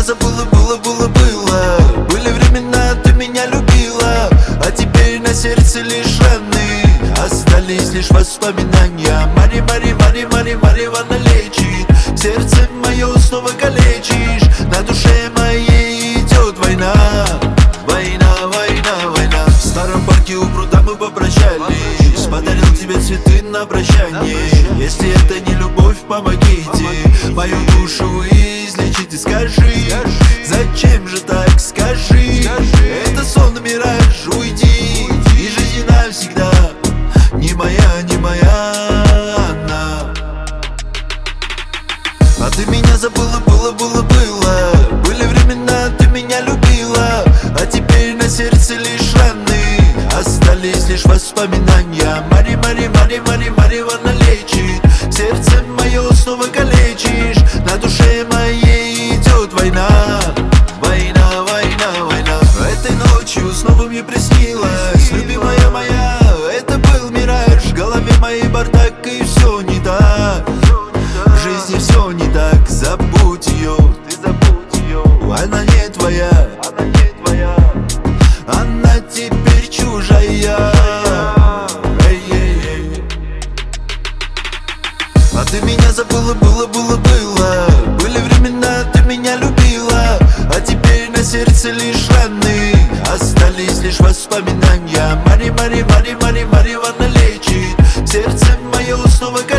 забыла, было. Были времена, ты меня любила, а теперь на сердце лишь раны. Остались лишь воспоминания. Марихуана лечит, сердце мое снова калечишь. На душе моей идет война. Война. В старом парке у пруда мы попрощались. Подарил тебе цветы на прощание. Если это не любовь, помогите мою душу излечите. Скажи, зачем же так, скажи. Это сон, мираж, уйди. И жизнь навсегда не моя она. А ты меня забыла, было. Были времена, ты меня любила, а теперь на сердце лишь раны. Остались лишь воспоминания. Марихуана лечит, сердце мое снова калечишь. На душе моей идет война. Этой ночью снова мне приснилось, любимая моя, это был мираж. В голове моей бардак, и все не так. В жизни все не так, забудь ее. Она не твоя, она теперь чужая. А ты меня забыла, было. Были времена, ты меня любила, а теперь на сердце лишь раны. Остались лишь воспоминания. Марихуана лечит, сердце мое снова